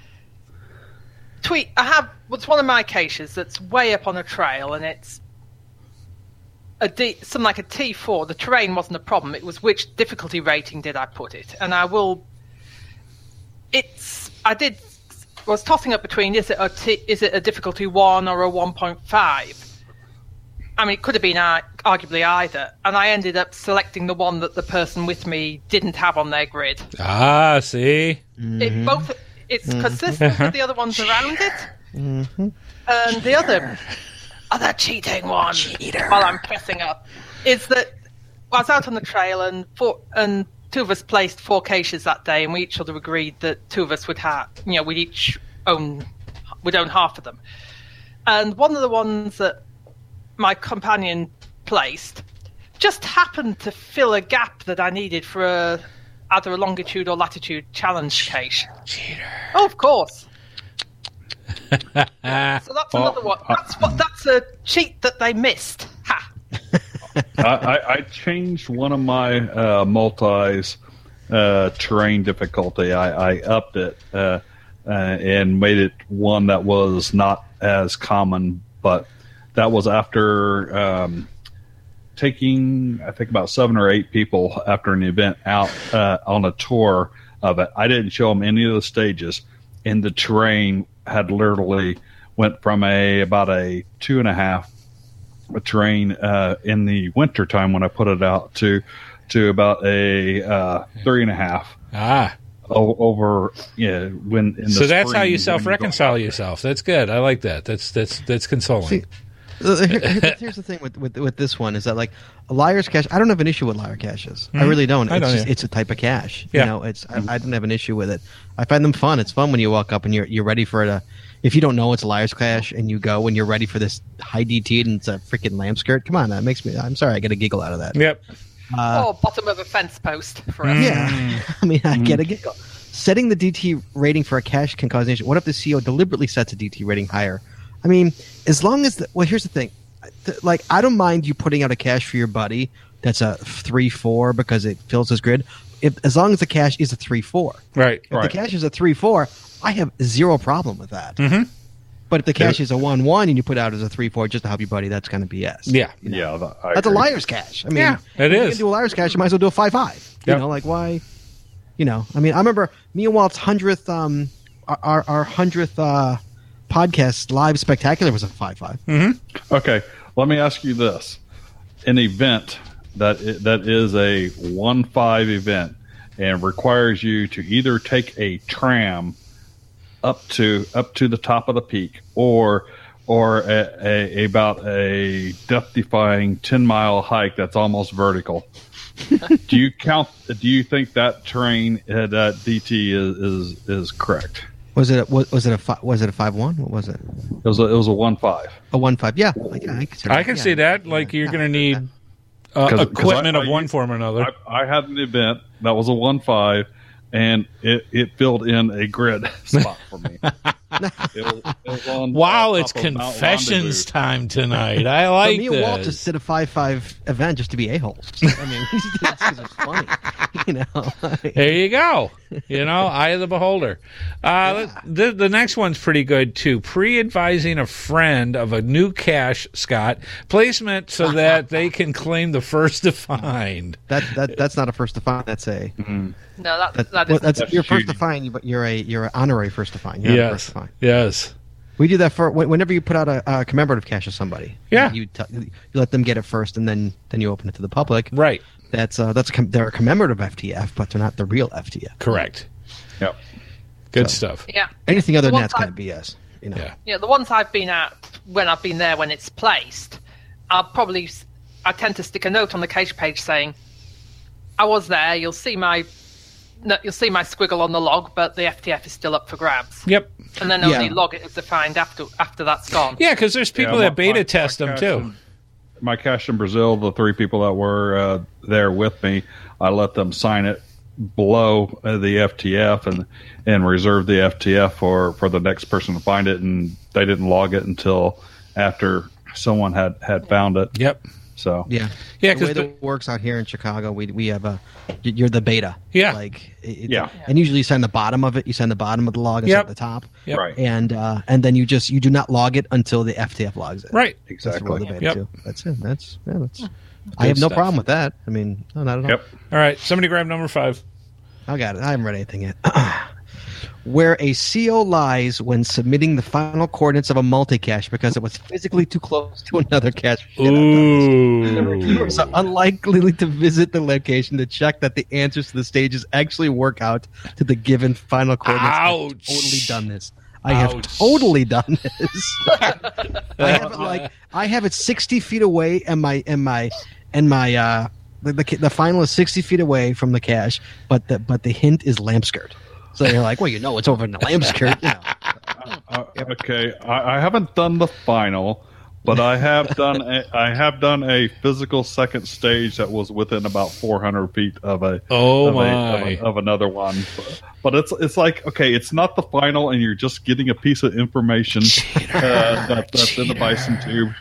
what's one of my caches that's way up on a trail, and it's something like a T4. The terrain wasn't a problem. It was which difficulty rating did I put it, and I was tossing up between is it a difficulty 1 or a 1.5. I mean, it could have been arguably either, and I ended up selecting the one that the person with me didn't have on their grid. Ah, see, it's consistent with the other ones around it, and the other cheating one, while I'm pressing up, is that I was out on the trail and 2 of us placed 4 caches that day, and we each sort of agreed that 2 of us would we'd each own half of them. And one of the ones that my companion placed just happened to fill a gap that I needed for either a longitude or latitude challenge cache. Cheater. Oh, of course. So that's another one. That's a cheat that they missed. Ha! I changed one of my multis terrain difficulty. I upped it and made it one that was not as common, but that was after taking, I think, about 7 or 8 people after an event out on a tour of it. I didn't show them any of the stages, and the terrain had literally went from about a 2.5 terrain in the winter time when I put it out to about a 3.5. Over when in the so that's spring, how you self-reconcile yourself. That's good. I like that. That's consoling. See, here's the thing with this one is that, like, a liar's cache, I don't have an issue with liar caches. Mm-hmm. I really don't. It's a type of cache. Yeah. You know, I don't have an issue with it. I find them fun. It's fun when you walk up and you're ready for it. If you don't know it's a liar's cache and you go when you're ready for this high DT and it's a freaking lamb skirt, come on, that makes me. I'm sorry, I get a giggle out of that. Yep. Bottom of a fence post for us. Yeah, I mean, I get a giggle. Setting the DT rating for a cache can cause an issue. What if the CO deliberately sets a DT rating higher? I mean, as long as here's the thing. Like, I don't mind you putting out a cache for your buddy that's a 3-4 because it fills his grid. As long as the cache is a 3-4. Right. If the cache is a 3-4, I have zero problem with that. Mm-hmm. But if the cache is a 1-1 and you put out as a 3-4 just to help your buddy, that's kind of BS. Yeah. You know? Yeah. That's a liar's cache. I mean, it is. If you do a liar's cache, you might as well do a 5-5. You know, like, why? You know, I mean, I remember me and Walt's 100th, our 100th podcast live spectacular was a 5-5. Mm-hmm. Okay, let me ask you this: an event that is a 1-5 event and requires you to either take a tram up to the top of the peak, or about a death-defying 10-mile hike that's almost vertical. Do you think that terrain that DT is correct? Was it a 5-1? What was it? It was a 1-5. A 1-5. Yeah, I can see that. Like, you're going to need equipment of one form or another. I had an event that was a 1-5, and it filled in a grid spot for me. It was on wow, it's confessions time tonight. I like me this. and Walt just did a 5-5 event just to be a-holes. I mean, this is funny. You know, there you go. You know, eye of the beholder. The next one's pretty good too. Pre-advising a friend of a new cache, Scott, placement so that they can claim the first to find. That's not a first to find. That's a no. That's your first to find, but you're an honorary first to find. You're not first to find. Yes. We do that for whenever you put out a commemorative cache of somebody. Yeah. You let them get it first, and then you open it to the public. Right. They're a commemorative FTF, but they're not the real FTF. Correct. Yep. Good stuff. Yeah. Anything other than that's kind of BS. You know. Yeah. The ones I've been at when I've been there when it's placed, I'll probably I tend to stick a note on the cache page saying, "I was there. You'll see my squiggle on the log, but the FTF is still up for grabs." Yep. And then only log it as defined after that's gone. Yeah, because there's people that beta test them too. My cache in Brazil, the 3 people that were there with me, I let them sign it below the FTF and reserve the FTF for the next person to find it, and they didn't log it until after someone had found it. Yep. So the way that it works out here in Chicago, we have you're the beta. Yeah. And usually you send the bottom of it. You send the bottom of the log instead of the top. Yep. Right. And then you do not log it until the FTF logs it. Right. Exactly. That's the beta too. That's it. That's. I have no problem with that. I mean, no, not at all. Yep. All right. Somebody grab number 5. I got it. I haven't read anything yet. Where a CO lies when submitting the final coordinates of a multicache because it was physically too close to another cache. Ooh. It's unlikely to visit the location to check that the answers to the stages actually work out to the given final coordinates. Ouch. I have totally done this. I have it 60 feet away, and the final is 60 feet away from the cache, but the hint is lamp skirt. So you're like, well, it's over in the lamp skirt. Okay, I haven't done the final, but I have done a physical second stage that was within about 400 feet of another one. But it's like, okay, it's not the final, and you're just getting a piece of information that's in the Bison tube.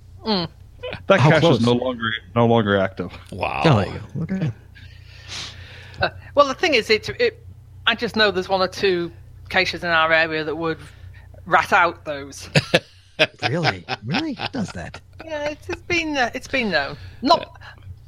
That cache is no longer active. Wow. Oh, there you go. Okay. Well, the thing is, I just know there's 1 or 2 caches in our area that would rat out those. Really? Who does that? Yeah, it's been known. Not.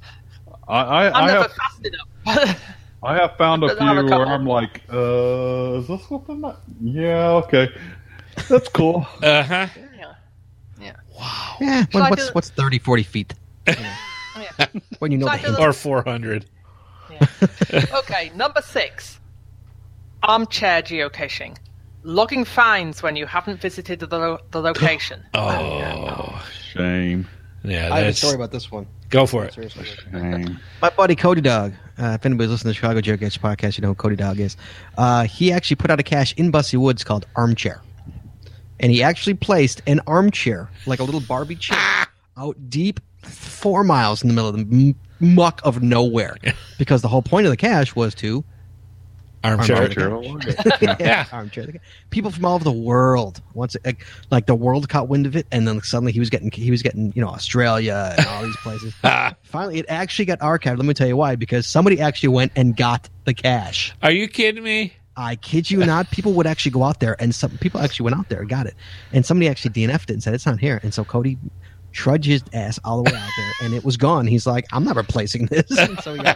I'm never fast enough. I have found a few where I'm like, is this within that? Yeah, okay, that's cool. Uh-huh. Yeah. Wow. Yeah. What's 30, 40 feet? Yeah. When you know the hint. Or 400. Yeah. Okay, number 6. Armchair geocaching. Logging finds when you haven't visited the location. Oh. Shame. Yeah, I have a story about this one. Go for it. Seriously. Shame. My buddy Cody Dog, if anybody's listening to the Chicago Geocache podcast, you know who Cody Dog is. He actually put out a cache in Bussy Woods called Armchair. And he actually placed an armchair, like a little Barbie chair, out deep 4 miles in the middle of the muck of nowhere. Because the whole point of the cache was to Armchair. Yeah. Armchair. People from all over the world. Once like the world caught wind of it, and then suddenly he was getting Australia and all these places. Finally, it actually got archived. Let me tell you why. Because somebody actually went and got the cache. Are you kidding me? I kid you not. People would actually go out there, and some people actually went out there and got it. And somebody actually DNF'd it and said it's not here. And so Cody trudged his ass all the way out there, and it was gone. He's like, I'm not replacing this. And so he got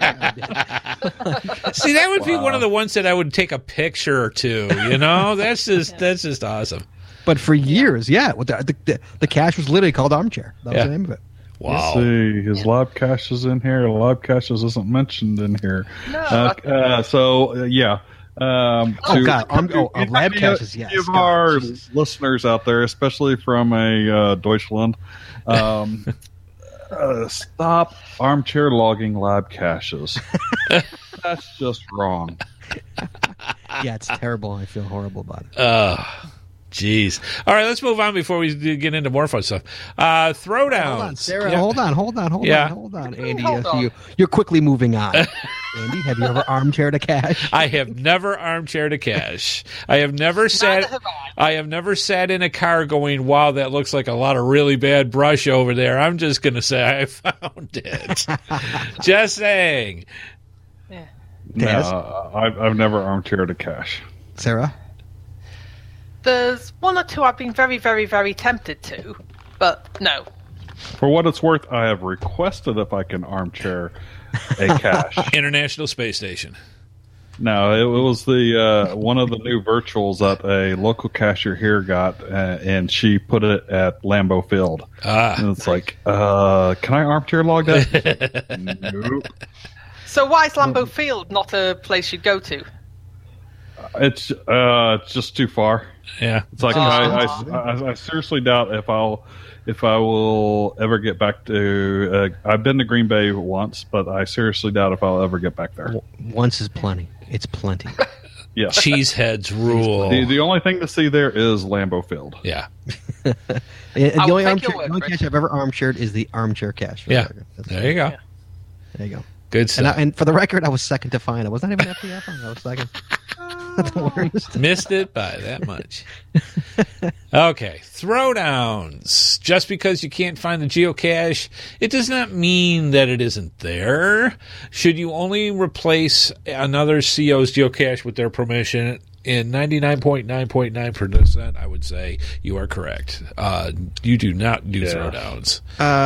it. See, that would be one of the ones that I would take a picture or two. You know, that's just awesome. But for years, the cache was literally called Armchair. That was the name of it. Wow. Let's see, his live cache is in here. Live caches isn't mentioned in here. No. Lab caches, yes. Give our listeners out there, especially from a Deutschland, stop armchair logging lab caches. That's just wrong. Yeah, it's terrible. I feel horrible about it. Jeez. All right, let's move on before we get into more fun stuff. Throwdowns. Hold on, Sarah. Hold on. Andy, you're quickly moving on. Andy, have you ever armchaired a cache? I have never armchaired a cache. I have never sat in a car going, wow, that looks like a lot of really bad brush over there. I'm just going to say I found it. Just saying. Yeah. No, I've never armchaired a cache. Sarah? There's 1 or 2 I've been very, very, very tempted to, but no. For what it's worth, I have requested if I can armchair a cache. International Space Station. No, it was the one of the new virtuals that a local cacher here got, and she put it at Lambeau Field. And it's like, can I armchair log that? Nope. So why is Lambeau Field not a place you'd go to? It's just too far. Yeah, it's like I seriously doubt if I will ever get back to. I've been to Green Bay once, but I seriously doubt if I'll ever get back there. Once is plenty. It's plenty. Yeah, cheeseheads rule. The only thing to see there is Lambeau Field. Yeah. The only cache I've ever armchaired is the armchair cache. Yeah, there you go. Yeah. There you go. Good stuff. And for the record, I was second to find. I was not even FTF. I was second. Missed it by that much. Okay, throwdowns. Just because you can't find the geocache, it does not mean that it isn't there. Should you only replace another CO's geocache with their permission? In 99.9%, I would say you are correct. You do not do throwdowns.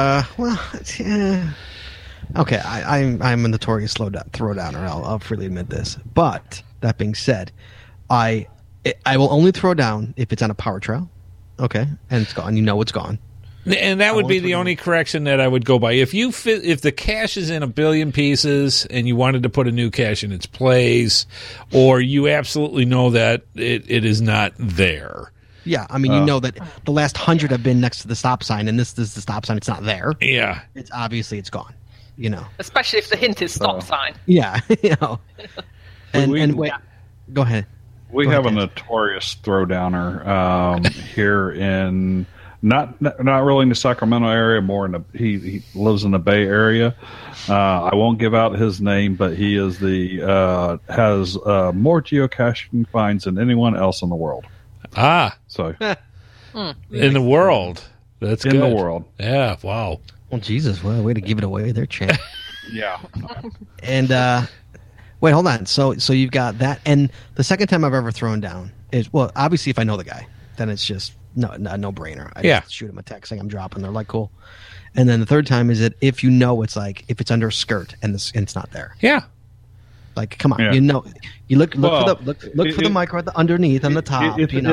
Okay, I'm a notorious throwdowner. I'll freely admit this. But that being said, I will only throw down if it's on a power trail. Okay, and it's gone. You know it's gone. And that would be the only correction that I would go by. If the cache is in a billion pieces and you wanted to put a new cache in its place, or you absolutely know that it is not there. Yeah, I mean, you know that the last 100 have been next to the stop sign, and this is the stop sign. It's not there. Yeah, it's obviously it's gone. You know, especially if the hint is stop sign. Yeah, you know. And wait, go ahead. We have a notorious throwdowner here in not really in the Sacramento area, more in he lives in the Bay Area. I won't give out his name, but he is has more geocaching finds than anyone else in the world. So in the world, that's in good. The world. Yeah, wow. Well, Jesus, well, way to give it away there, champ. Yeah. And wait, hold on. So you've got that, and the second time I've ever thrown down is, well, obviously if I know the guy, then it's just no brainer. I just shoot him a text saying I'm dropping. They're like, cool. And then the third time is that if you know it's like if it's under a skirt and it's not there. Yeah. Like, come on, you know, you look for the micro underneath on the top. If the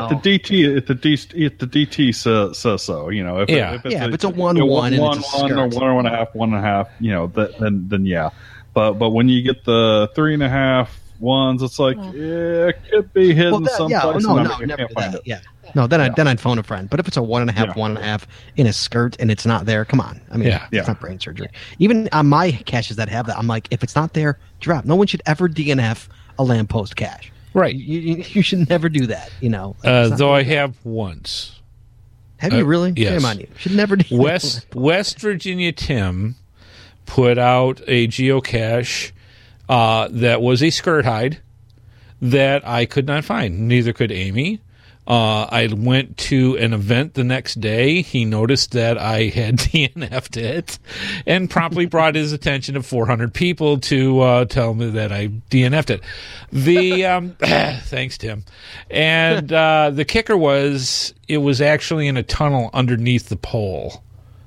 DT says so, you know, if it's a 1-1 and it's a skirt. or 1.5, you know, then yeah. But when you get the 3.5 ones, it's like it could be hidden someplace. No, never do that. Yeah. No, then I'd phone a friend. But if it's a 1.5 in a skirt and it's not there, come on. I mean, it's not brain surgery. Even on my caches that have that, I'm like, if it's not there, drop. No one should ever DNF a lamppost cache. Right. You should never do that. You know. Though I have once. Have you really? Yes. Shame on you. Should never do West Virginia Tim put out a geocache that was a skirt hide that I could not find. Neither could Amy. I went to an event the next day. He noticed that I had DNF'd it and promptly brought his attention to 400 people to tell me that I DNF'd it. Thanks, Tim. And the kicker was it was actually in a tunnel underneath the pole.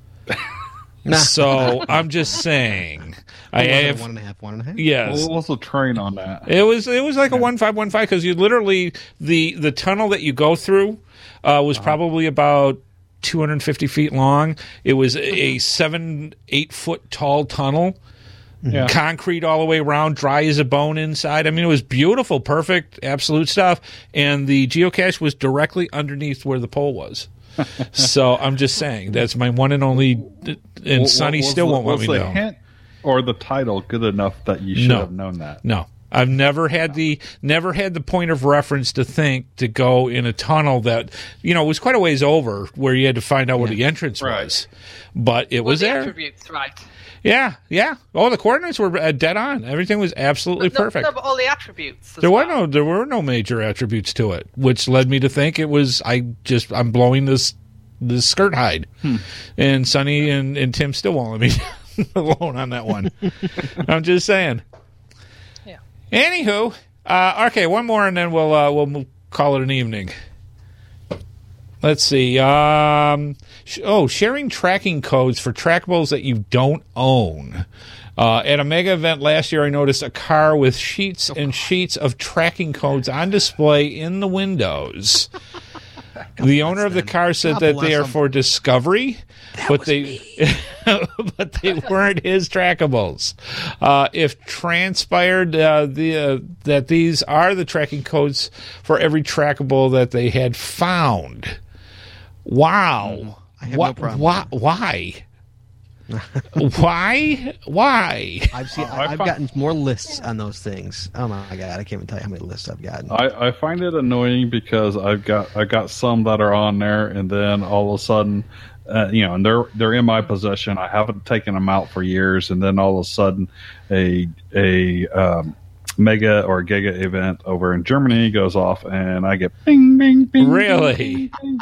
So I'm just saying. I have 1.5. Yes. What was the train on that? It was like a 1515 because you literally the tunnel that you go through was probably about 250 feet long. It was a 7-8 foot tall tunnel. Yeah. Concrete all the way around, dry as a bone inside. I mean, it was beautiful, perfect, absolute stuff. And the geocache was directly underneath where the pole was. So I'm just saying that's my one and only. And Sonny still won't let me know. Hint or the title good enough that you should have known that? No, I've never had the point of reference to think to go in a tunnel that was quite a ways over where you had to find out where the entrance was, but it was there. Attributes, right? Yeah. Oh, the coordinates were dead on. Everything was absolutely perfect. No, but all the attributes. There were no major attributes to it, which led me to think it was. I'm blowing this skirt hide, and Sonny and Tim still won't let me alone on that one. I'm just saying. Yeah. Anywho, okay, one more, and then we'll call it an evening. Let's see. Sharing tracking codes for trackables that you don't own. At a mega event last year, I noticed a car with sheets and sheets of tracking codes on display in the windows. The owner of the car said that they are for discovery, but they but they weren't his trackables. If transpired that these are the tracking codes for every trackable that they had found. Wow. I have no problem. Why? Why? I've gotten more lists on those things. Oh my god, I can't even tell you how many lists I've gotten. I find it annoying because I got some that are on there, and then all of a sudden, and they're in my possession. I haven't taken them out for years, and then all of a sudden, a mega or giga event over in Germany goes off, and I get bing bing bing. Really? Bing, bing.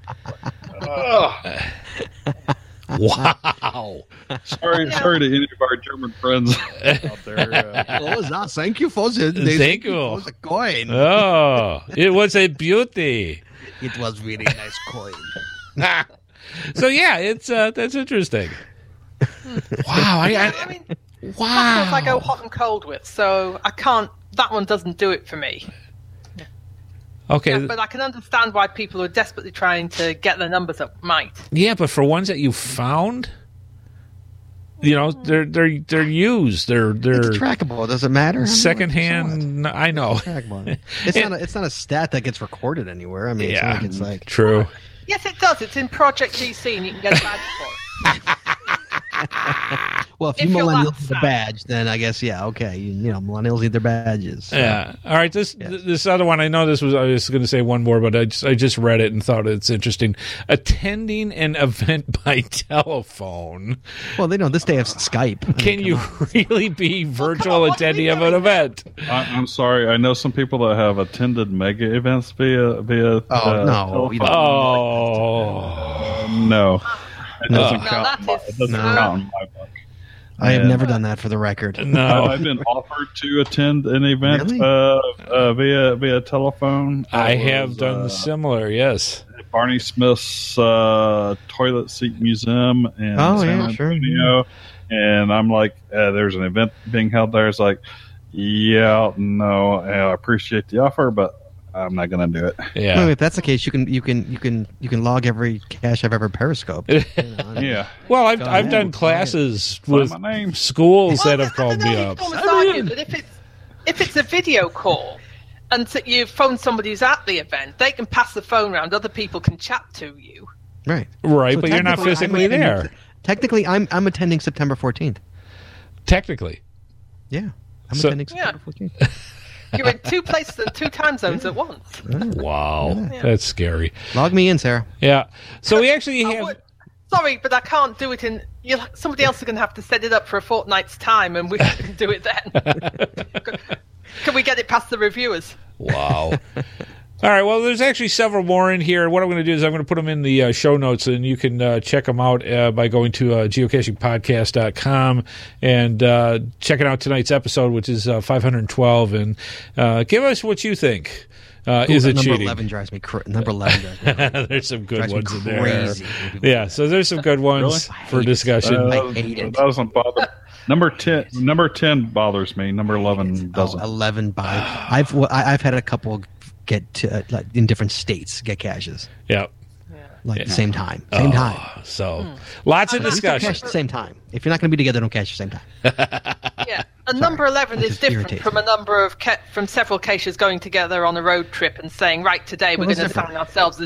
Wow. Sorry to any of our German friends out there. Thank you for the Thank you for the coin. Oh, it was a beauty. It was really nice coin. So yeah, it's that's interesting. Wow. I mean, wow. I go hot and cold with, so I can't. That one doesn't do it for me. Okay, yeah, but I can understand why people who are desperately trying to get their numbers up might. Yeah, but for ones that you found, they're used. They're it's trackable. Does it matter? Secondhand. I know. It's not a stat that gets recorded anywhere. I mean, yeah, it's like true. Yes, it does. It's in Project GC, and you can get a badge for it. Well, if you millennials need the badge, then I guess okay. Millennials need their badges. So. Yeah. All right. This other one, I know this was. I was going to say one more, but I just read it and thought it's interesting. Attending an event by telephone. Well, they know this day of Skype. Can you really be virtual attendee of an event? I'm sorry. I know some people that have attended mega events via. No. No. It doesn't count. It doesn't count in my book. I have never done that, for the record. No, I've been offered to attend an event via telephone. I have done similar. Yes, Barney Smith's Toilet Seat Museum in San Antonio, and I'm like, there's an event being held there. It's like, I appreciate the offer, but I'm not going to do it. Yeah. Well, if that's the case, you can log every cache I've ever periscoped. Yeah. Well, I've done classes with schools that have called me up. But if it's a video call and you phone somebody who's at the event, they can pass the phone around. Other people can chat to you. Right. Right, so but you're not physically there. Technically, I'm attending September 14th. Technically. Yeah. I'm attending September 14th. You're in two places and two time zones at once. Wow. Yeah. That's scary. Log me in, Sarah. Yeah. So we actually have... Sorry, but I can't do it in... Somebody else is going to have to set it up for a fortnight's time, and we can do it then. Can we get it past the reviewers? Wow. All right, well, there's actually several more in here. What I'm going to do is I'm going to put them in the show notes, and you can check them out by going to geocachingpodcast.com and checking out tonight's episode, which is 512, and give us what you think. Is it cheating? Number 11 drives me crazy. There's some good ones in there. Yeah, so there's some good ones for discussion. I hate it. That doesn't bother. Number 10 bothers me. Number 11 doesn't. 11 bothers. I've had a couple get to, in different states get caches. Yeah. Like the same time. So lots of discussion. Cache at the same time. If you're not going to be together, don't cache at the same time. Yeah. And number 11 is different from a number of from several caches going together on a road trip and saying, right, today we're going to assign ourselves as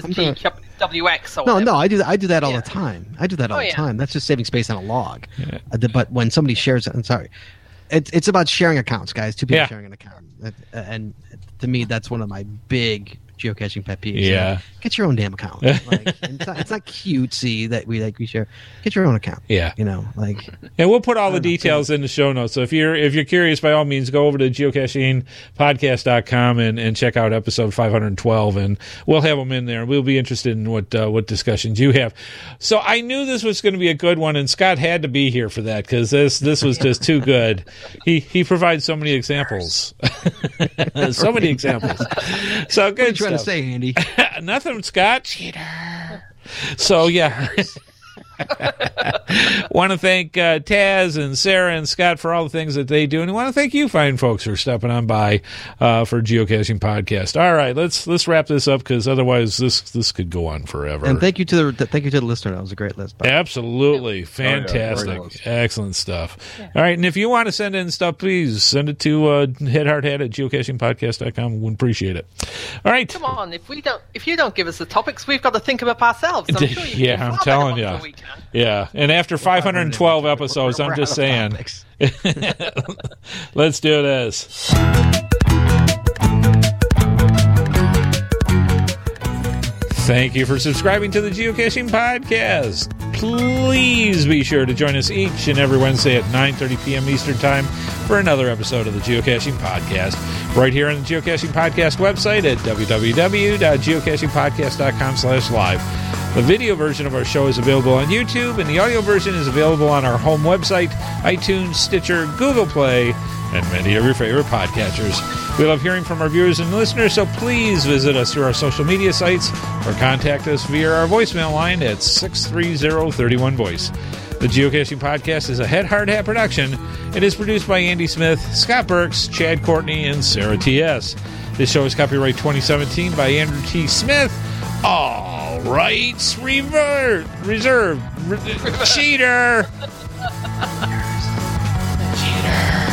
GWX or whatever. No, I do that all the time. I do that all the time. That's just saving space on a log. Yeah. But when somebody shares it, I'm sorry. It's about sharing accounts, guys. Two people sharing an account. And to me, that's one of my big geocaching pet peeves. Yeah. Get your own damn account. It's not cutesy that we share. Get your own account. Yeah. And we'll put all the details in the show notes. So if you're curious, by all means, go over to geocachingpodcast.com and check out episode 512, and we'll have them in there. We'll be interested in what discussions you have. So I knew this was going to be a good one, and Scott had to be here for that because this was just too good. He provides so many examples. So many examples. So good. What are you trying to say, Andy? Nothing, Scott. Cheater. So yeah. Want to thank Taz and Sarah and Scott for all the things that they do, and I want to thank you fine folks for stepping on by for Geocaching Podcast. All right, let's wrap this up because otherwise this could go on forever. And thank you to the listener. That was a great list. Absolutely fantastic, excellent stuff. Yeah. All right, and if you want to send in stuff, please send it to headhardhead@geocachingpodcast.com. We appreciate it. All right, come on. If you don't give us the topics, we've got to think them up ourselves. I'm sure you can. I'm telling you. Yeah, and after 512 episodes, I'm just saying, let's do this. Thank you for subscribing to the Geocaching Podcast. Please be sure to join us each and every Wednesday at 9:30 p.m. Eastern Time for another episode of the Geocaching Podcast, right here on the Geocaching Podcast website at www.geocachingpodcast.com/live. The video version of our show is available on YouTube, and the audio version is available on our home website, iTunes, Stitcher, Google Play, and many of your favorite podcatchers. We love hearing from our viewers and listeners, so please visit us through our social media sites or contact us via our voicemail line at 630-31-VOICE. The Geocaching Podcast is a Head Hard Hat production. It is produced by Andy Smith, Scott Burks, Chad Courtney, and Sarah T.S. This show is copyright 2017 by Andrew T. Smith. All rights reserved. Cheater! Cheater!